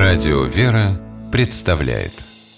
Радио «Вера» представляет.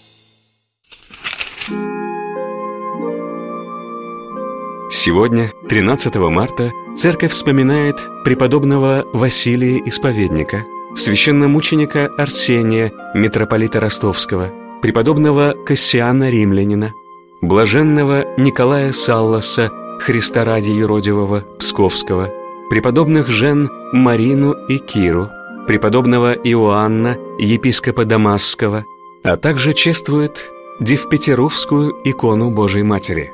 Сегодня, 13 марта, Церковь вспоминает преподобного Василия Исповедника, священномученика Арсения, митрополита Ростовского, преподобного Кассиана Римлянина, блаженного Николая Салласа, Христа ради юродивого Псковского, преподобных жен Марину и Киру, преподобного Иоанна, епископа Дамасского, а также чествует Дивпетерувскую икону Божией Матери.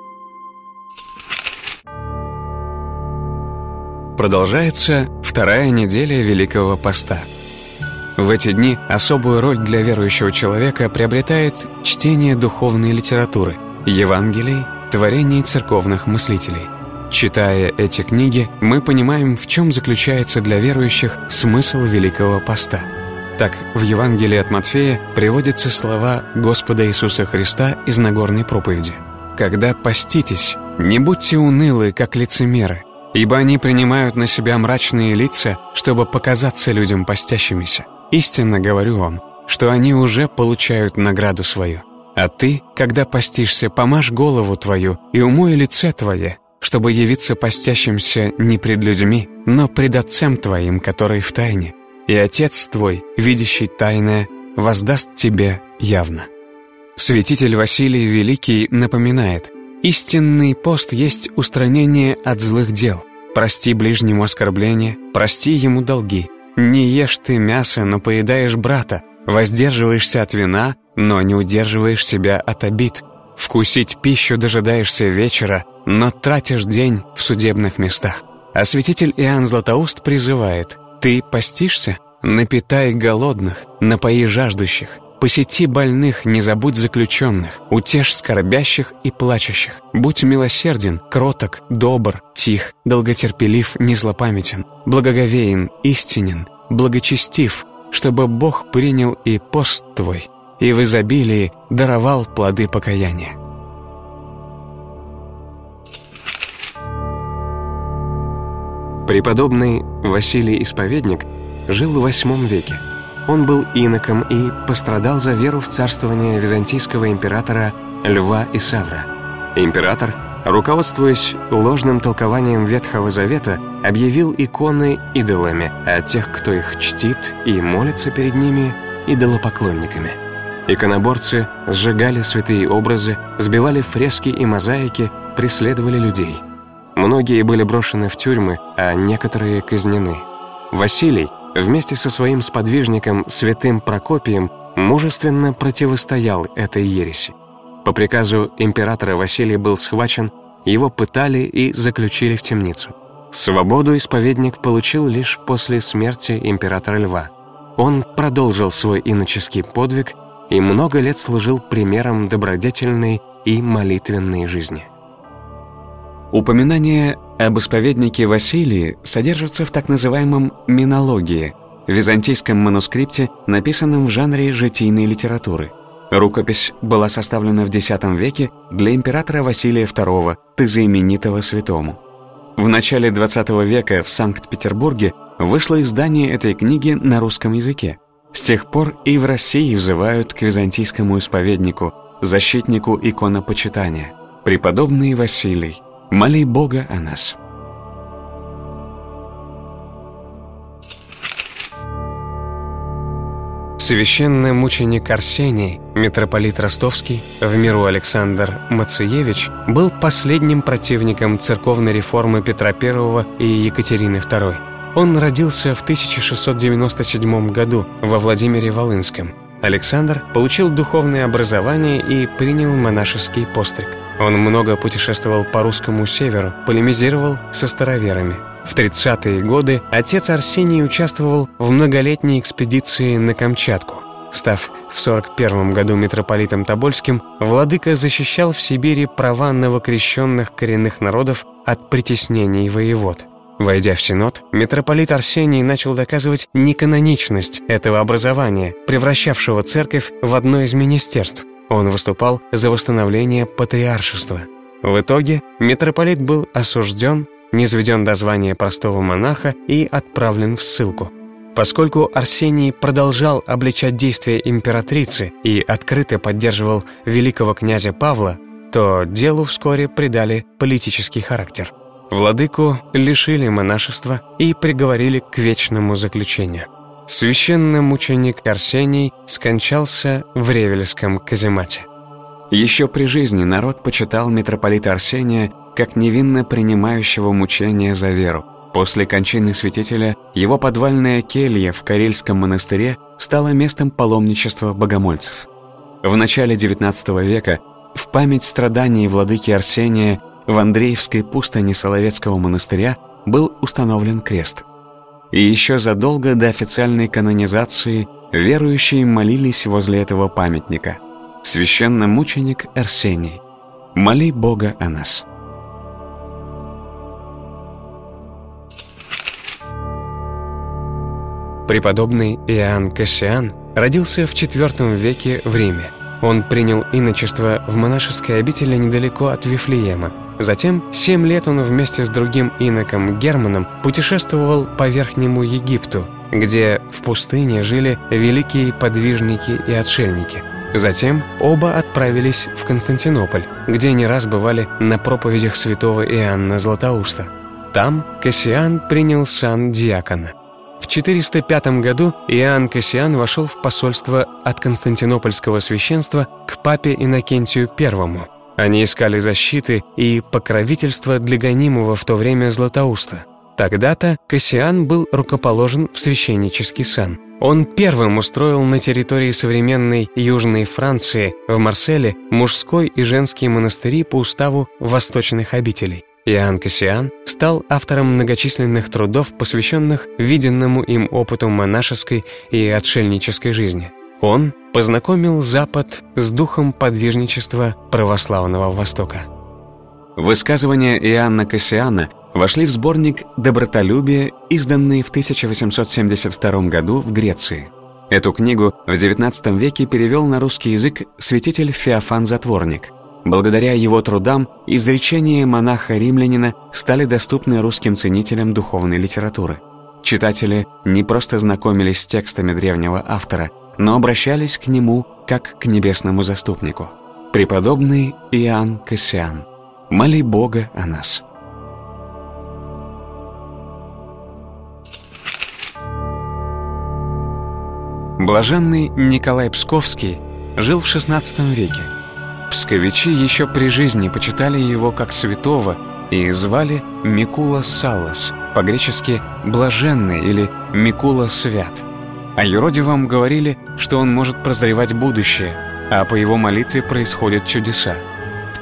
Продолжается вторая неделя Великого Поста. В эти дни особую роль для верующего человека приобретает чтение духовной литературы, Евангелий, творений церковных мыслителей. Читая эти книги, мы понимаем, в чем заключается для верующих смысл Великого Поста. Так, в Евангелии от Матфея приводятся слова Господа Иисуса Христа из Нагорной проповеди: «Когда поститесь, не будьте унылы, как лицемеры, ибо они принимают на себя мрачные лица, чтобы показаться людям постящимися. Истинно говорю вам, что они уже получают награду свою. А ты, когда постишься, помажь голову твою и умой лице твое, чтобы явиться постящимся не пред людьми, но пред Отцем твоим, который в тайне. И Отец твой, видящий тайное, воздаст тебе явно». Святитель Василий Великий напоминает: истинный пост есть устранение от злых дел. Прости ближнему оскорбление, прости ему долги. Не ешь ты мясо, но поедаешь брата. Воздерживаешься от вина, но не удерживаешь себя от обид. Вкусить пищу дожидаешься вечера, но тратишь день в судебных местах. А святитель Иоанн Златоуст призывает: ты постишься? Напитай голодных, напои жаждущих. Посети больных, не забудь заключенных, утешь скорбящих и плачущих. Будь милосерден, кроток, добр, тих, долготерпелив, не злопамятен, благоговеен, истинен, благочестив, чтобы Бог принял и пост твой, и в изобилии даровал плоды покаяния. Преподобный Василий Исповедник жил в VIII веке. Он был иноком и пострадал за веру в царствование византийского императора Льва Исавра. Император, руководствуясь ложным толкованием Ветхого Завета, объявил иконы идолами, а тех, кто их чтит и молится перед ними, идолопоклонниками. Иконоборцы сжигали святые образы, сбивали фрески и мозаики, преследовали людей. Многие были брошены в тюрьмы, а некоторые казнены. Василий вместе со своим сподвижником святым Прокопием мужественно противостоял этой ереси. По приказу императора Василий был схвачен, его пытали и заключили в темницу. Свободу исповедник получил лишь после смерти императора Льва. Он продолжил свой иноческий подвиг и много лет служил примером добродетельной и молитвенной жизни. Упоминание об исповеднике Василии содержится в так называемом «Минологии», византийском манускрипте, написанном в жанре житийной литературы. Рукопись была составлена в X веке для императора Василия II, тезаименитого святому. В начале XX века в Санкт-Петербурге вышло издание этой книги на русском языке. С тех пор и в России взывают к византийскому исповеднику, защитнику иконопочитания: «Преподобный Василий, моли Бога о нас». Священномученик Арсений, митрополит Ростовский, в миру Александр Мациевич, был последним противником церковной реформы Петра I и Екатерины II. Он родился в 1697 году во Владимире Волынском. Александр получил духовное образование и принял монашеский постриг. Он много путешествовал по русскому северу, полемизировал со староверами. В 30-е годы отец Арсений участвовал в многолетней экспедиции на Камчатку. Став в 41 году митрополитом Тобольским, владыка защищал в Сибири права новокрещенных коренных народов от притеснений воевод. Войдя в Синод, митрополит Арсений начал доказывать неканоничность этого образования, превращавшего церковь в одно из министерств. Он выступал за восстановление патриаршества. В итоге митрополит был осужден, низведен до звания простого монаха и отправлен в ссылку. Поскольку Арсений продолжал обличать действия императрицы и открыто поддерживал великого князя Павла, то делу вскоре придали политический характер. Владыку лишили монашества и приговорили к вечному заключению. Священномученик Арсений скончался в Ревельском каземате. Еще при жизни народ почитал митрополита Арсения как невинно принимающего мучения за веру. После кончины святителя его подвальная келья в Карельском монастыре стала местом паломничества богомольцев. В начале XIX века в память страданий владыки Арсения в Андреевской пустыне Соловецкого монастыря был установлен крест. И еще задолго до официальной канонизации верующие молились возле этого памятника: «Священномученик Арсений, моли Бога о нас». Преподобный Иоанн Кассиан родился в IV веке в Риме. Он принял иночество в монашеской обители недалеко от Вифлеема. Затем 7 лет он вместе с другим иноком Германом путешествовал по Верхнему Египту, где в пустыне жили великие подвижники и отшельники. Затем оба отправились в Константинополь, где не раз бывали на проповедях святого Иоанна Златоуста. Там Кассиан принял сан диакона. В 405 году Иоанн Кассиан вошел в посольство от константинопольского священства к папе Иннокентию I. Они искали защиты и покровительства для гонимого в то время Златоуста. Тогда-то Кассиан был рукоположен в священнический сан. Он первым устроил на территории современной Южной Франции, в Марселе, мужской и женский монастыри по уставу восточных обителей. Иоанн Кассиан стал автором многочисленных трудов, посвященных виденному им опыту монашеской и отшельнической жизни. Он познакомил Запад с духом подвижничества православного Востока. Высказывания Иоанна Кассиана вошли в сборник «Добротолюбие», изданный в 1872 году в Греции. Эту книгу в XIX веке перевел на русский язык святитель Феофан Затворник. Благодаря его трудам изречения монаха-римлянина стали доступны русским ценителям духовной литературы. Читатели не просто знакомились с текстами древнего автора, но обращались к нему как к небесному заступнику. Преподобный Иоанн Кассиан, моли Бога о нас. Блаженный Николай Псковский жил в XVI веке. Псковичи еще при жизни почитали его как святого и звали Микула Саллас, по-гречески «блаженный» или «Микула свят». О юродивом говорили, что он может прозревать будущее, а по его молитве происходят чудеса. В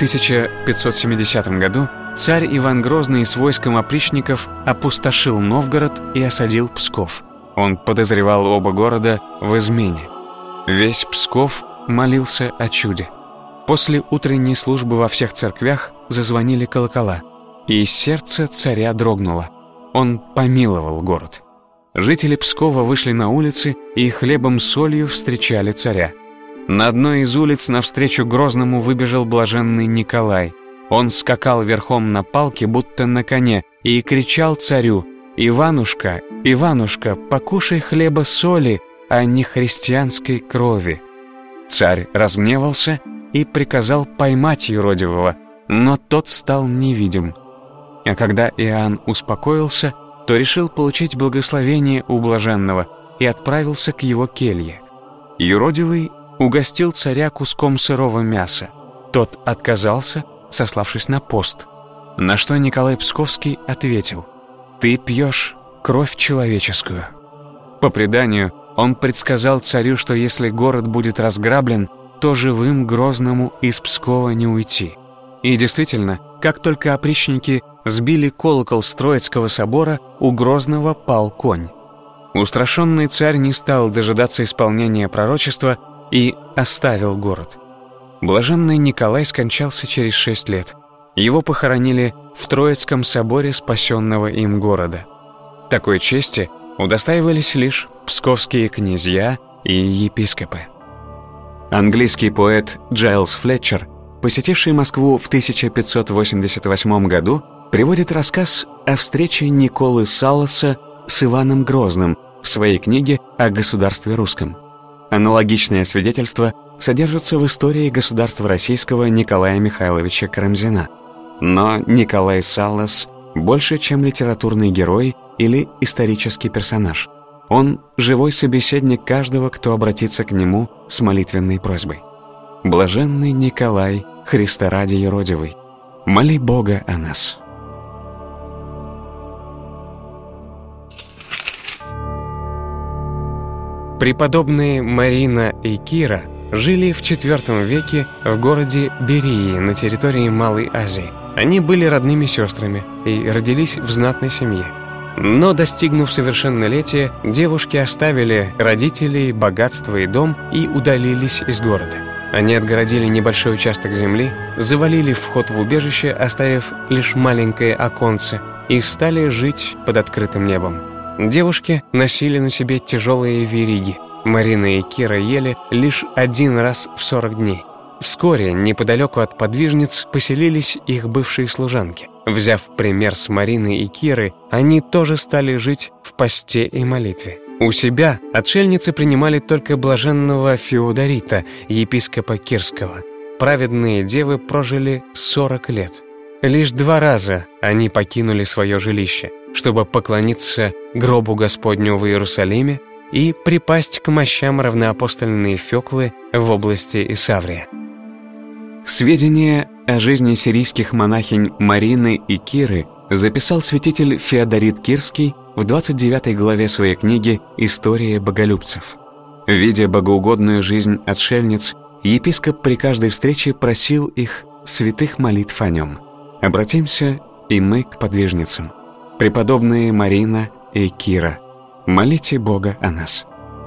1570 году царь Иван Грозный с войском опричников опустошил Новгород и осадил Псков. Он подозревал оба города в измене. Весь Псков молился о чуде. После утренней службы во всех церквях зазвонили колокола, и сердце царя дрогнуло. Он помиловал город. Жители Пскова вышли на улицы и хлебом-солью встречали царя. На одной из улиц навстречу Грозному выбежал блаженный Николай. Он скакал верхом на палке, будто на коне, и кричал царю: «Иванушка, Иванушка, покушай хлеба-соли, а не христианской крови». Царь разгневался и приказал поймать юродивого, но тот стал невидим. А когда Иоанн успокоился, то решил получить благословение у блаженного и отправился к его келье. Юродивый угостил царя куском сырого мяса. Тот отказался, сославшись на пост. На что Николай Псковский ответил: «Ты пьешь кровь человеческую». По преданию, он предсказал царю, что если город будет разграблен, то живым Грозному из Пскова не уйти. И действительно, как только опричники сбили колокол с Троицкого собора, у Грозного пал конь. Устрашенный царь не стал дожидаться исполнения пророчества и оставил город. Блаженный Николай скончался через 6 лет. Его похоронили в Троицком соборе спасенного им города. Такой чести удостаивались лишь псковские князья и епископы. Английский поэт Джайлс Флетчер, посетивший Москву в 1588 году, приводит рассказ о встрече Николы Салласа с Иваном Грозным в своей книге о государстве русском. Аналогичное свидетельство содержится в истории государства российского Николая Михайловича Карамзина. Но Николай Саллас больше, чем литературный герой или исторический персонаж. Он – живой собеседник каждого, кто обратится к нему с молитвенной просьбой. Блаженный Николай, Христа ради юродивый, моли Бога о нас. Преподобные Марина и Кира жили в IV веке в городе Берии на территории Малой Азии. Они были родными сестрами и родились в знатной семье. Но, достигнув совершеннолетия, девушки оставили родителей, богатство и дом и удалились из города. Они отгородили небольшой участок земли, завалили вход в убежище, оставив лишь маленькое оконце, и стали жить под открытым небом. Девушки носили на себе тяжелые вериги. Марина и Кира ели лишь один раз в 40 дней. Вскоре неподалеку от подвижниц поселились их бывшие служанки. Взяв пример с Марины и Киры, они тоже стали жить в посте и молитве. У себя отшельницы принимали только блаженного Феодорита, епископа Кирского. Праведные девы прожили 40 лет. Лишь 2 раза они покинули свое жилище, чтобы поклониться гробу Господню в Иерусалиме и припасть к мощам равноапостольной Феклы в области Исаврия. Сведения о жизни сирийских монахинь Марины и Киры записал святитель Феодорит Кирский в 29 главе своей книги «История боголюбцев». Видя богоугодную жизнь отшельниц, епископ при каждой встрече просил их святых молитв о нем. Обратимся и мы к подвижницам. Преподобные Марина и Кира, молите Бога о нас.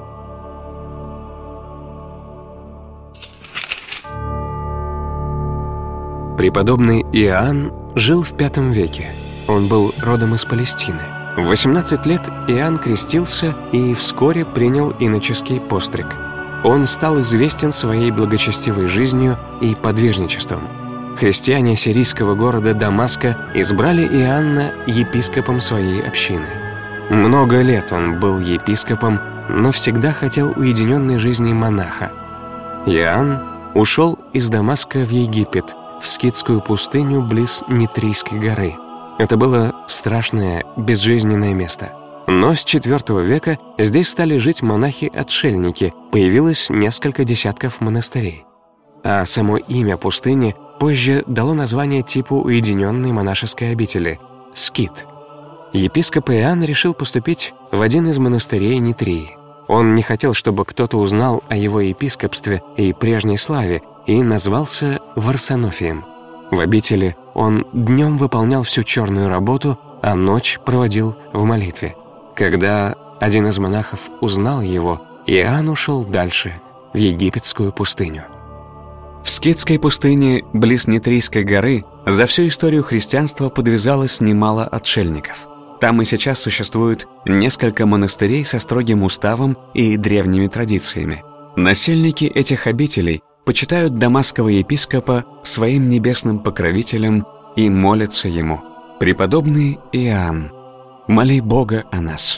Преподобный Иоанн жил в V веке. Он был родом из Палестины. В 18 лет Иоанн крестился и вскоре принял иноческий постриг. Он стал известен своей благочестивой жизнью и подвижничеством. Христиане сирийского города Дамаска избрали Иоанна епископом своей общины. Много лет он был епископом, но всегда хотел уединенной жизни монаха. Иоанн ушел из Дамаска в Египет, в скитскую пустыню близ Нитрийской горы. Это было страшное, безжизненное место. Но с IV века здесь стали жить монахи-отшельники, появилось несколько десятков монастырей. А само имя пустыни позже дало название типу уединенной монашеской обители – скит. Епископ Иоанн решил поступить в один из монастырей Нитрии. Он не хотел, чтобы кто-то узнал о его епископстве и прежней славе, и назвался Варсонофием. В обители он днем выполнял всю черную работу, а ночь проводил в молитве. Когда один из монахов узнал его, Иоанн ушел дальше, в египетскую пустыню. В скитской пустыне близ Нитрийской горы за всю историю христианства подвязалось немало отшельников. Там и сейчас существует несколько монастырей со строгим уставом и древними традициями. Насельники этих обителей почитают дамасского епископа своим небесным покровителем и молятся ему: «Преподобный Иоанн, моли Бога о нас».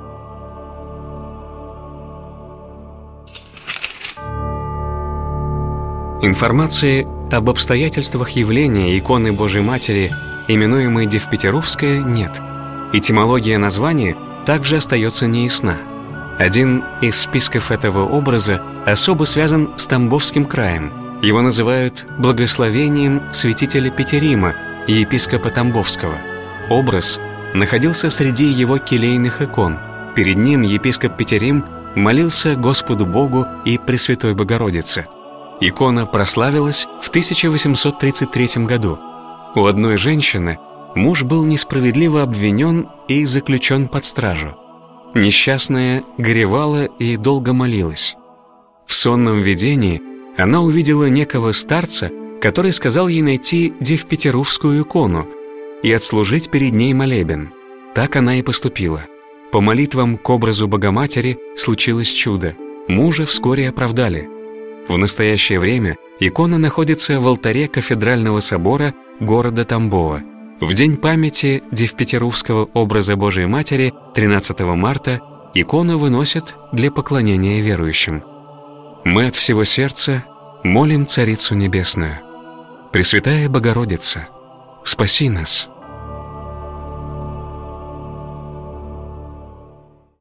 Информации об обстоятельствах явления иконы Божией Матери, именуемой Девпетеровская, нет. Этимология названия также остается неясна. Один из списков этого образа особо связан с Тамбовским краем. Его называют благословением святителя Петерима и епископа Тамбовского. Образ находился среди его келейных икон. Перед ним епископ Петерим молился Господу Богу и Пресвятой Богородице. Икона прославилась в 1833 году. У одной женщины муж был несправедливо обвинен и заключен под стражу. Несчастная горевала и долго молилась. В сонном видении она увидела некого старца, который сказал ей найти Девпетеровскую икону и отслужить перед ней молебен. Так она и поступила. По молитвам к образу Богоматери случилось чудо. Мужа вскоре оправдали. В настоящее время икона находится в алтаре кафедрального собора города Тамбова. В день памяти Девпетеровского образа Божией Матери 13 марта икону выносят для поклонения верующим. Мы от всего сердца молим Царицу Небесную. Пресвятая Богородица, спаси нас!